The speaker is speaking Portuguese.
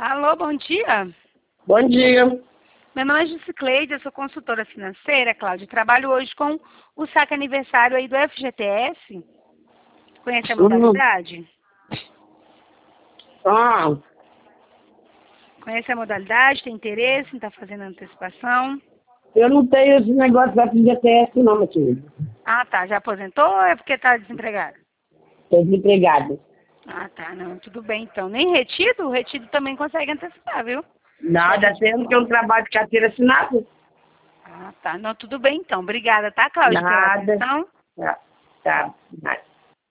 Alô, bom dia. Bom dia. Meu nome é Jusicleide, eu sou consultora financeira, Cláudia. Trabalho hoje com o saque aniversário aí do FGTS. Conhece a modalidade? Ah, Conhece a modalidade? Tem interesse em estar fazendo antecipação? eu não tenho esse negócio da FGTS não, meu querido. Ah, tá. Já aposentou ou é porque está desempregado? Estou desempregado. Ah, tá. Não, tudo bem então. Nem retido? O retido também consegue antecipar, viu? Nada, sendo que eu trabalho de carteira assinada. Ah, tá. Não, tudo bem então. Obrigada, tá, Cláudia, pela Nada. atenção. Tá, tá.